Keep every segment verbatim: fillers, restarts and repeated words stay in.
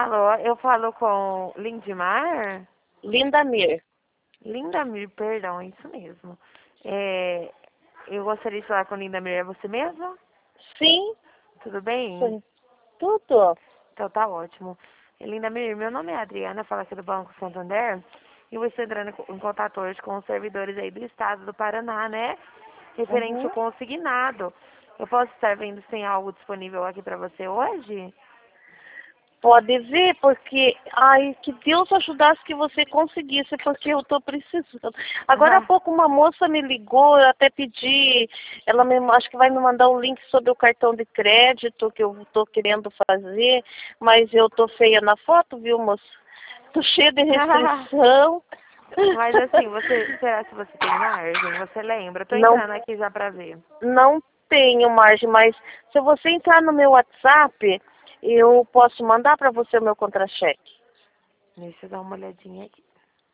Alô, eu falo com Lindmar? Lindamir. Lindamir, perdão, é isso mesmo. É, eu gostaria de falar com Lindamir, é você mesmo? Sim, Tudo bem? sim. Tudo. Então tá ótimo. Lindamir, meu nome é Adriana, falo aqui do Banco Santander. E eu estou entrando em contato hoje com os servidores aí do estado do Paraná, né? Referente Uhum. ao consignado. Eu posso estar vendo se tem algo disponível aqui para você hoje? Pode ver, porque, ai, que Deus ajudasse que você conseguisse, porque eu tô precisando. Agora há pouco uma moça me ligou, eu até pedi, ela me, acho que vai me mandar um link sobre o cartão de crédito que eu tô querendo fazer, mas eu tô feia na foto, viu, moça? Tô cheia de restrição. Mas assim, você, será que você tem margem? Você lembra? Tô Não, entrando aqui já pra ver. não tenho margem, mas se você entrar no meu WhatsApp, eu posso mandar para você o meu contra-cheque. Deixa eu dar uma olhadinha aqui.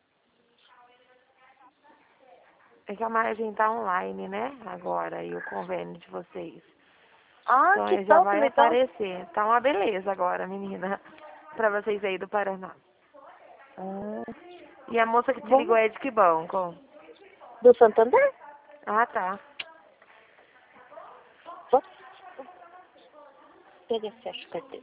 É que a margem tá online, né? Agora, e o convênio de vocês. Ah, Então que aí já tal, que vai legal. aparecer. Tá uma beleza agora, menina. Pra vocês aí do Paraná. Ah, E a moça que te bom, ligou é de que banco? do Santander? Ah, tá. Bom, pega e fecha o carteiro.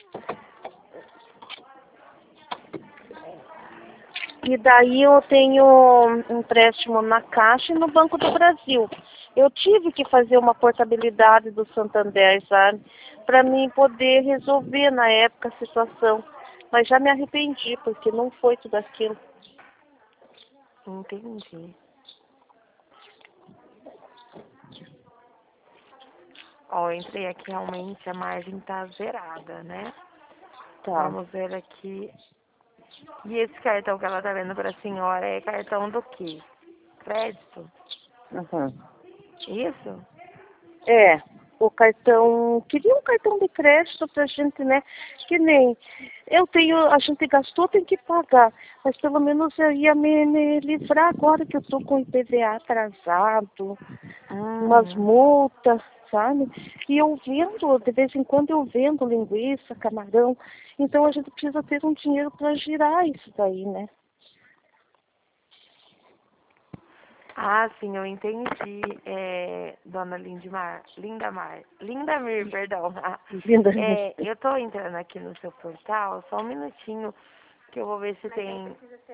E daí eu tenho um empréstimo na Caixa e no Banco do Brasil. Eu tive que fazer uma portabilidade do Santander, sabe? Para mim poder resolver na época a situação. Mas já me arrependi, porque não foi tudo aquilo. Entendi. Ó, eu entrei aqui, realmente a margem tá zerada, né? Tá. Vamos ver aqui. E esse cartão que ela tá vendo pra senhora é cartão do quê? Crédito? Uhum. Isso? É, o cartão, queria um cartão de crédito pra gente, né? Que nem eu tenho, a gente gastou, tem que pagar. Mas pelo menos eu ia me, me livrar agora que eu tô com o I P V A atrasado, umas Hum. multas, sabe? E eu vendo, de vez em quando eu vendo linguiça, camarão. Então a gente precisa ter um dinheiro para girar isso daí, né? Ah, sim, eu entendi, é, dona Lindmar, Lindamar, Lindamir, perdão. Linda. É, eu tô entrando aqui no seu portal, só um minutinho, que eu vou ver se tem...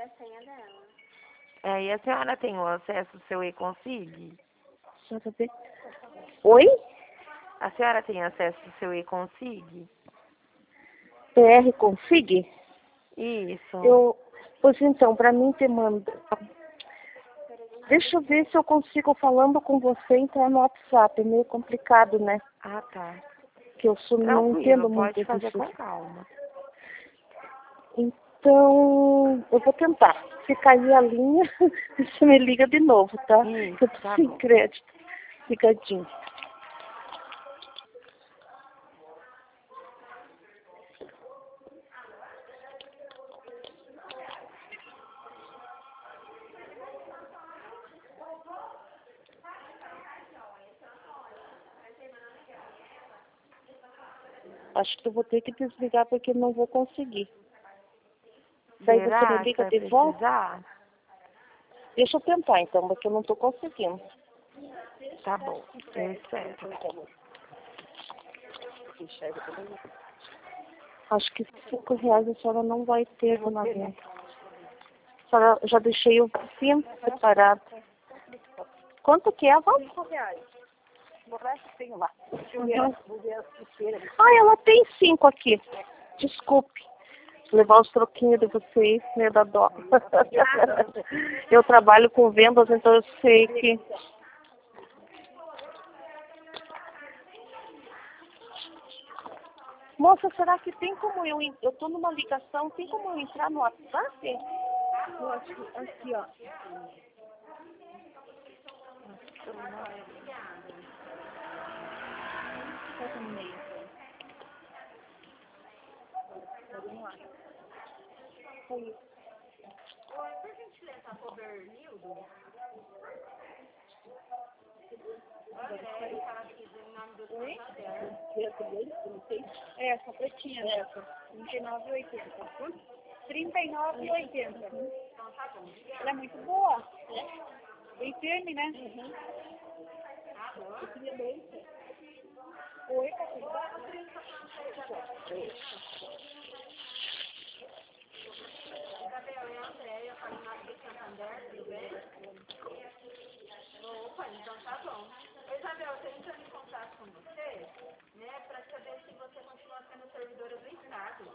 É, e a senhora tem o acesso ao seu e-consig? Só pra ver. Oi? A senhora tem acesso ao seu e-consig? P R Config? Isso. Eu, pois então, para mim ter mandado. Deixa eu ver se eu consigo, falando com você, entrar no WhatsApp. É meio complicado, né? Ah, tá. Que eu sou, não Tranquilo, entendo pode muito fazer disso. com calma. Então, eu vou tentar. Se cair a linha, você me liga de novo, tá? Isso, Eu tô tá sem bom. crédito. Ligadinho. Acho que eu vou ter que desligar porque não vou conseguir. Daí você me Será que liga vai de volta? precisar? Deixa eu tentar então, porque eu não tô conseguindo. Tá bom, eu espero. Acho que cinco reais a senhora não vai ter, dona Benta. A senhora, já deixei o fim separado. Quanto que é, Val? Cinco reais. Uhum. Ah, ela tem cinco aqui. Desculpe. Levar os troquinhos de vocês, né, da dó. Eu trabalho com vendas, então eu sei que... Moça, será que tem como eu... en- Eu tô numa ligação, tem como eu entrar no WhatsApp? Eu acho que... Aqui, ó. Coloca no meio. Oi? É, essa pretinha, essa. trinta e nove e oitenta. trinta e nove e oitenta. Então tá bom. Ela é muito boa. Bem firme, né? Uhum. Eu queria dois. Oi, tá tudo bem? Isabel, é a Andréia, a Palinada de Santander, tudo bem? Opa, então tá bom. Isabel, eu tenho entrando em contato com você, né, para saber se você continua sendo servidora do Estado.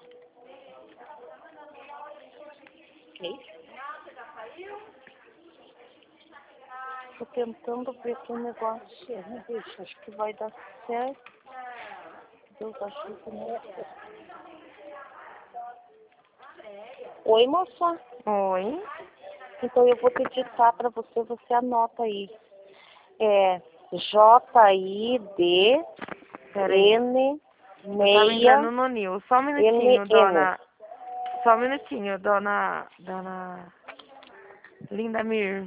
Ok. Não, você já saiu? Tô tentando ver que o negócio é, né, bicho? Acho que vai dar certo. Deus ajuda, né? Oi, moça. Oi. Então eu vou te ditar para você, você anota aí. É J I D N Eu tava meia entrando no Nil. Só um minutinho, N N. dona. Só um minutinho, dona. Dona. Linda Mir.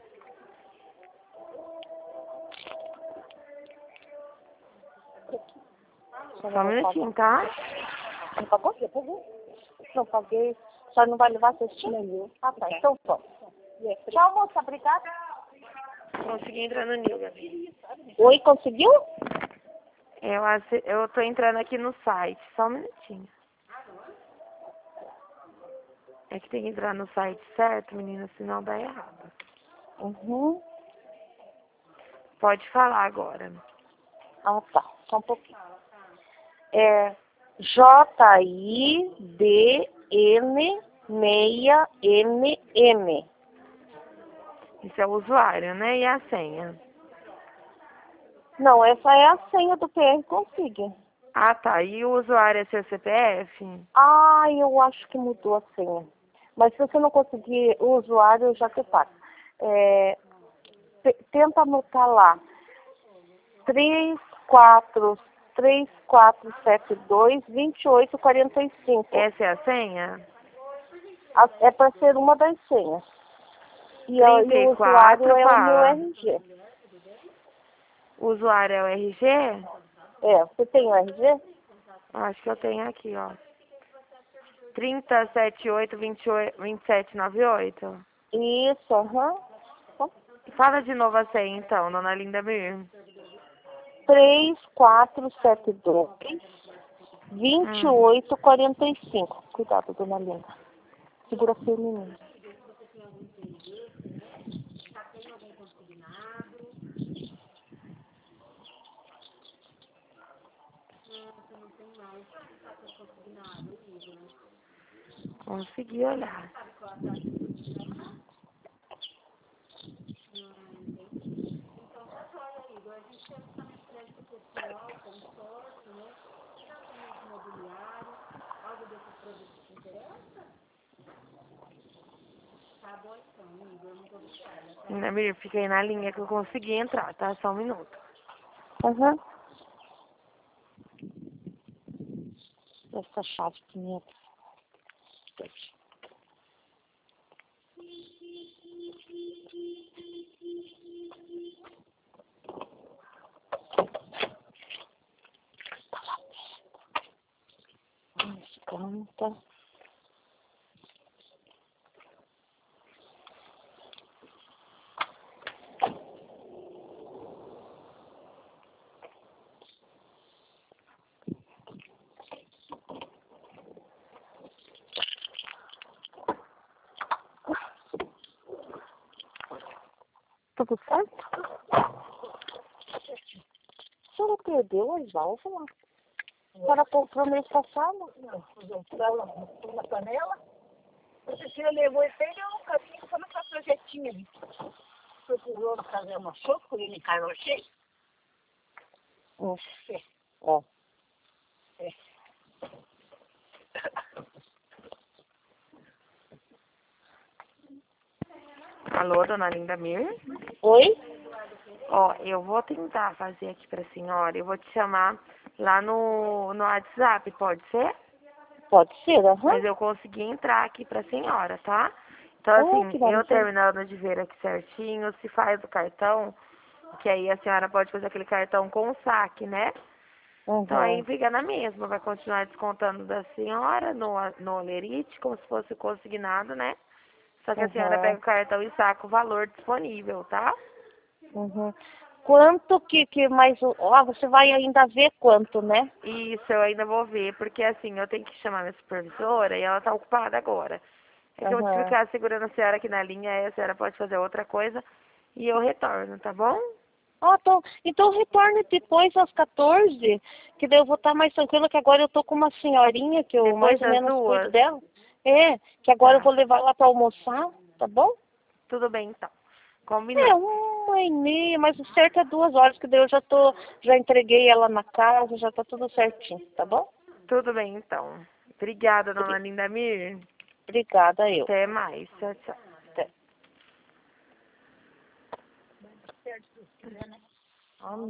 Só um minutinho, tá? Não pagou? Eu paguei. Não paguei. Só não vai levar assistir? Ah, tá. Então, pô. Tchau, moça. Obrigada. Consegui entrar no Nil, Gabi. Oi, conseguiu? Eu, assi- eu tô entrando aqui no site. Só um minutinho. É que tem que entrar no site certo, menina, senão dá errado. Uhum. Pode falar agora. Ah, tá. Só um pouquinho. É J I D N meia N N. Isso é o usuário, né? E a senha. Não, essa é a senha do P R Config. Ah, tá. E o usuário é seu C P F? Ah, eu acho que mudou a senha. Mas se você não conseguir o usuário, eu já te passo. É, t- tenta anotar lá. três quatro três quatro sete dois dois oito quatro cinco. Essa é a senha? A- É para ser uma das senhas. E, a- e trinta e o quatro, usuário é o meu fala. R G. O usuário é o R G? É, você tem o R G? Acho que eu tenho aqui, ó. trinta, setenta e oito, vinte e oito, vinte e sete, noventa e oito. Isso, aham. Fala de novo a senha, então, dona Linda Mir. três quatro sete dois dois oito quatro cinco. Cuidado, dona Linda. Segura firme em mim. Consegui olhar. Linda Mir, fiquei na linha que eu consegui entrar, tá? Só um minuto. Aham. Essa chave que minha. Canta. Tudo certo? A senhora perdeu as válvulas? A senhora comprou mês passado? Não, usou ela na panela. A Cecília levou e fez um caminho só nessa projetinha ali. Procurou fazer uma sopa, porque ele encarou cheio. Hum. É. Ó. É. Alô, dona Linda Mir? Oi? Ó, eu vou tentar fazer aqui pra senhora. Eu vou te chamar lá no, no WhatsApp, pode ser? Pode ser, aham. Mas eu consegui entrar aqui pra senhora, tá? Então, Oh, assim, que eu maravilha. terminando de ver aqui certinho, se faz o cartão, Que aí a senhora pode fazer aquele cartão com saque, né? Uhum. Então aí fica na mesma, vai continuar descontando da senhora no, no Olerite, como se fosse consignado, né? Só que a senhora Uhum. pega o cartão e saca o valor disponível, tá? Uhum. Quanto que, que mais... o- Ah, você vai ainda ver quanto, né? Isso, eu ainda vou ver, porque assim, eu tenho que chamar minha supervisora e ela tá ocupada agora. É que eu vou te Uhum. ficar segurando a senhora aqui na linha, aí a senhora pode fazer outra coisa e eu retorno, tá bom? Ah, então, então retorne depois às quatorze, que daí eu vou estar mais tranquila, que agora eu tô com uma senhorinha que eu Depois mais ou das menos cuido duas? dela. É, que agora eu Tá, vou levar ela para almoçar, tá bom? tudo bem então. É, Combinou. uma e meia, mas o certo é duas horas, que daí eu já tô, já entreguei ela na casa, já tá tudo certinho, tá bom? Tudo bem então. Obrigada, dona Obri- Lindamir. Obrigada, eu. Até mais. Tchau, tchau. Até. Ah,